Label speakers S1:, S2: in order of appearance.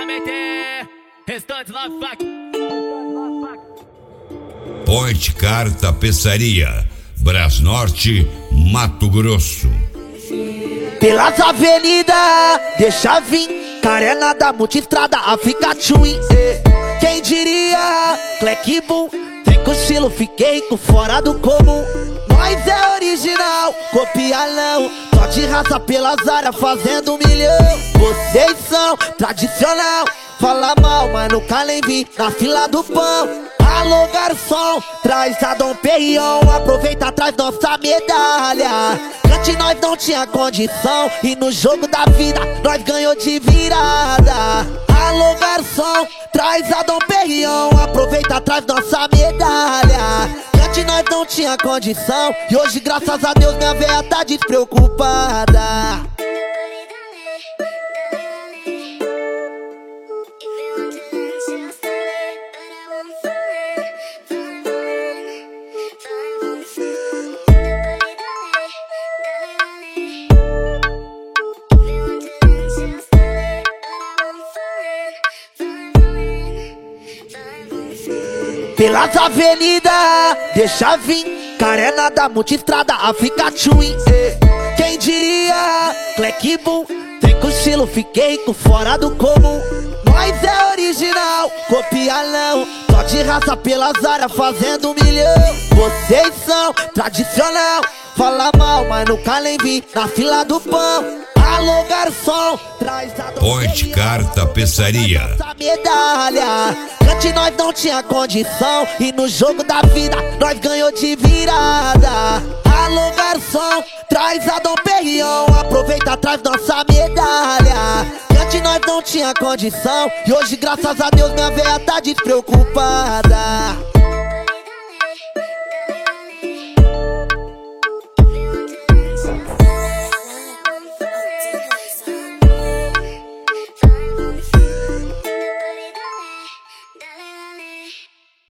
S1: meter restante lá, faca.
S2: Point Car Tapeçaria, Brás Norte, Mato Grosso.
S3: Pelas avenidas, deixa vir Carena da multistrada, África Twin. Quem diria, Clec Boom. Tem com estilo, fiquei com fora do comum. Nós é original, copia não. Só de raça pelas áreas fazendo 1 milhão. Vocês são tradicional, fala mal, mas nunca nem vi na fila do pão. Alô garçom, traz a Dom Perignon, aproveita, traz nossa medalha. Antes nós não tinha condição e no jogo da vida nós ganhou de virada. Alô garçom, traz a Dom Perignon, aproveita, traz nossa medalha. Antes nós não tinha condição e hoje graças a Deus minha véia tá despreocupada. Pelas avenidas, deixa vir Carena da multistrada, África Twin. Quem diria, Clec Boom. Tem com estilo, fiquei com fora do comum. Nós é original, copia não. Só de raça pelas áreas fazendo 1 milhão. Vocês são tradicional, fala mal, mas nunca nem vi na fila do pão. Alô garçom, traz a
S2: Point Car Tapeçaria,
S3: medalha. Antes nós não tinha condição e no jogo da vida nós ganhou de virada. Alô garçom, traz a Dom Perignon, aproveita, traz nossa medalha. Antes nós não tinha condição e hoje graças a Deus minha véia tá despreocupada.